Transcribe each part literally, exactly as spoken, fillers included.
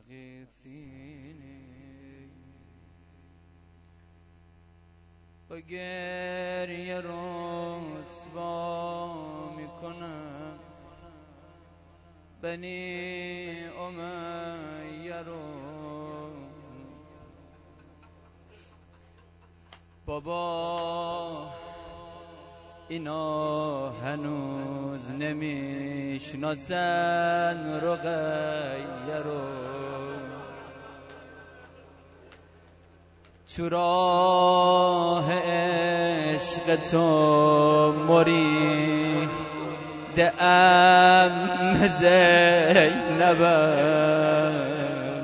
أغيثيني با گریه رسوا میکنم بنی امیه رو. بابا اینا هنوز نمیشناسن رقیه رو. تو راه عشق تو مریدم زینبم،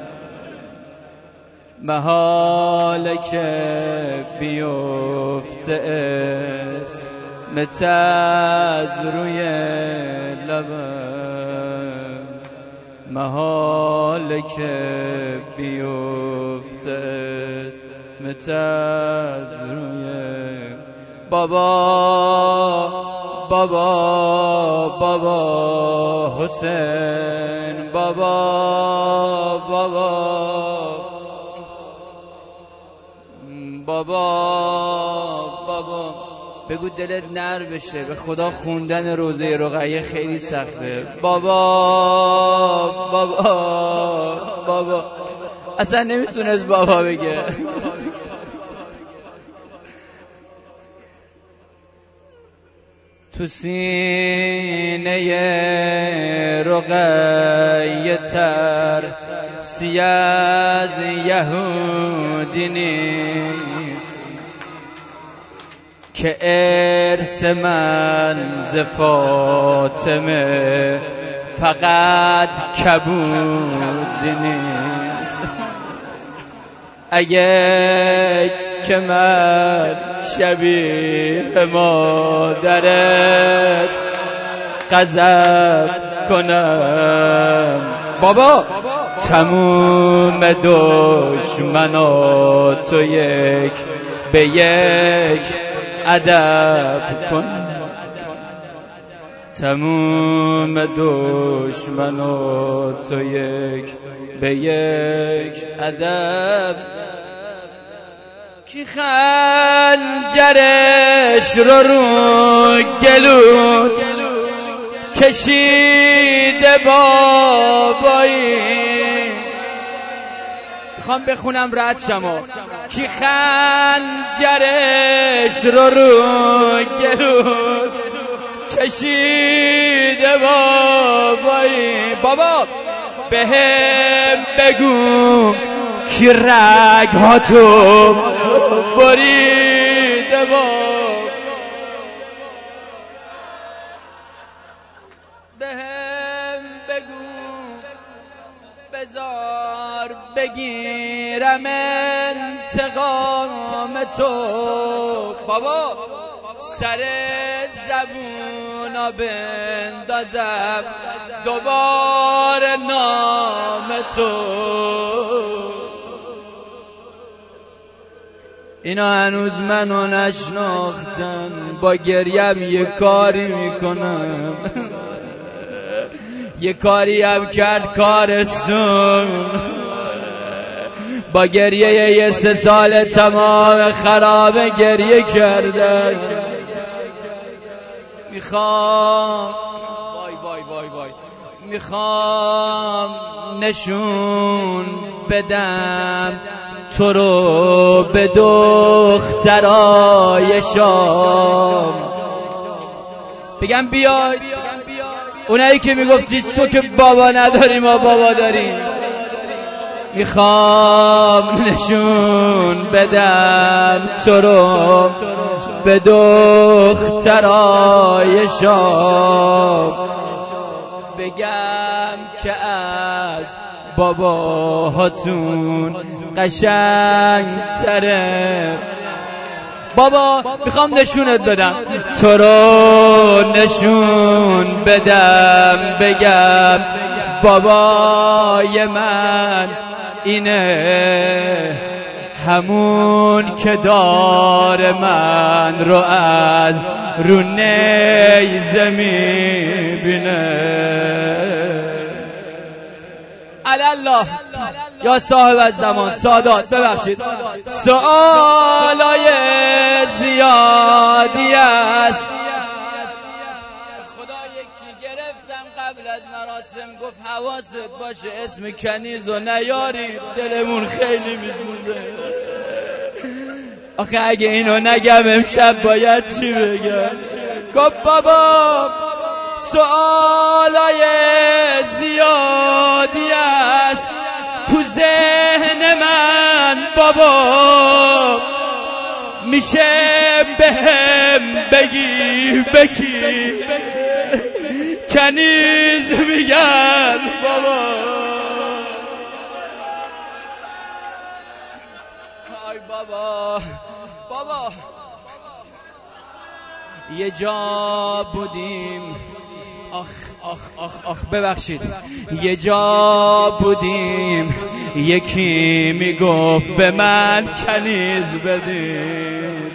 محاله که بیفته اسمت از روی لبم، محاله که بیفته اسمت از روی. بابا بابا بابا حسین، بابا بابا بابا بابا. بگو دلت نر بشه، به خدا خوندن روزه رقیه خیلی سخته. بابا بابا بابا اصلا نمیتونست بابا بگه. تو سینه رقیه تر سی از یهودی نیست که ارث من ز فاطمه فقط کبودی نیست. اگه که من شبیه مادرت غضب کنم، بابا تموم دشمناتو یک به یک ادب کنم، تموم دشمناتو یک به یک ادب. کی خنجرش رو رو گلوت کشیده بابایی. میخوام بخونم رد شما. کی خنجرش رو رو گلوت کشیده بابایی. بابا بهم بگو کی رگ ها تو بریده باب، بهم بگو بزار بگیرم انتقام تو. بابا سر زبونا بندازم دوباره نام تو. اینا هنوز منو نشناختن، با گریم یه کاری میکنم. یه کاری هم کرد کارستون، با گریه یه سه سال تمام خراب گریه کردن. میخوام وای وای وای وای میخوام نشون بدم تو رو به دخترای شام، بگم بیاید اونایی که میگفتی تو که بابا نداری ما بابا داریم. میخوام نشون بدم تو رو به دخترای شام، بگم که از باباهاتون قشنگ تره. بابا میخوام نشونت بدم تو رو، نشون بدم بگم بابای من اینه، همون که دار من رو از رو نیزه میبینه. الله یا صاحب الزمان سادات ببخشید سوالای زیادی است. خدا یکی گرفتم قبل از مراسم گفت حواست باشه اسم کنیز و نیاری دلمون خیلی میسوزه. آخه اگه اینو نگم امشب باید چی بگم؟ گفت بابا سوالای زیادی است تو ذهن من بابا، میشه بهم بگی بکی کنیز میگن بابا. آی بابا بابا یه جا بودیم آخ آخ آخ آخ ببخشید یه جا بودیم یکی میگفت به من کنیز بدید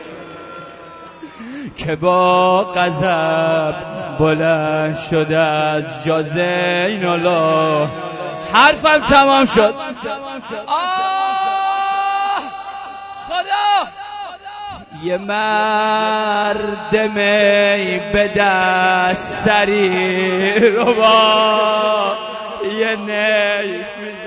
که با غضب بلند شده از جا زین الله. حرفم تمام شد. آه خدا یه مرد می به دست سری رو با یه نی